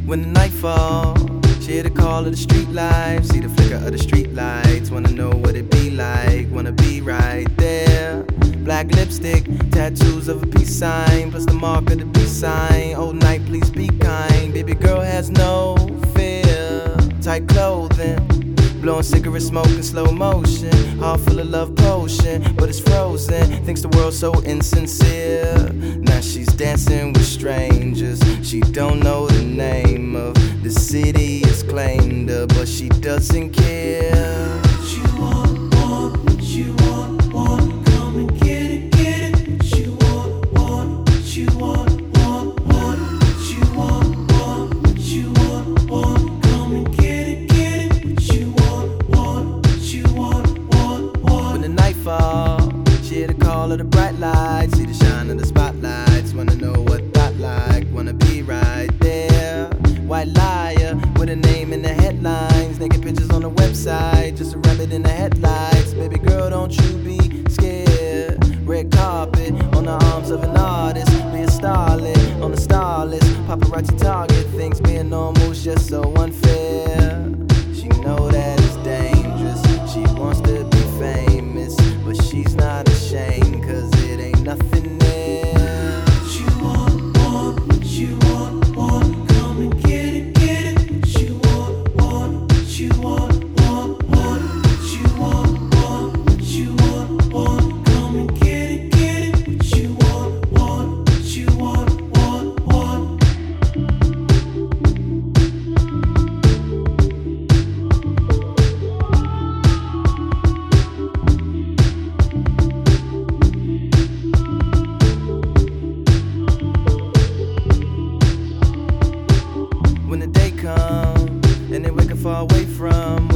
When the night falls, she hear the call of the street lights, see the flicker of the street lights, wanna know what it be like, wanna be right there. Black lipstick, tattoos of a peace sign, plus the mark of the peace sign. Old night, please be kind. Baby girl has no fear. Tight clothing, blowing cigarette smoke in slow motion. Heart full of love potion, but it's frozen. Thinks the world's so insincere. Now she's dancing with strangers. She don't know the name of the city has claimed her, but she doesn't care. What you want, what you want, come and get it, get it. What you want, what you want, what you want, what you want, come and get it, get it. What you want. When the night falls, she hear the call of the bright lights, see the shine of the spotlights, wanna know what that like, wanna be right there. White liar with a name in the headlines, naked pictures on the website, just a rabbit in the headlights. Baby girl, don't you be scared. Red carpet on the arms of an artist, be a starlet on the star list. Paparazzi target thinks being normal's just so unfair. She know that it's dangerous, she wants to be famous, but she's not ashamed, cause it ain't nothing there. What you want, come and get it, get it. What you want, you want, what you want, come and get it, get it. What you want. When the day comes and they wake up far away from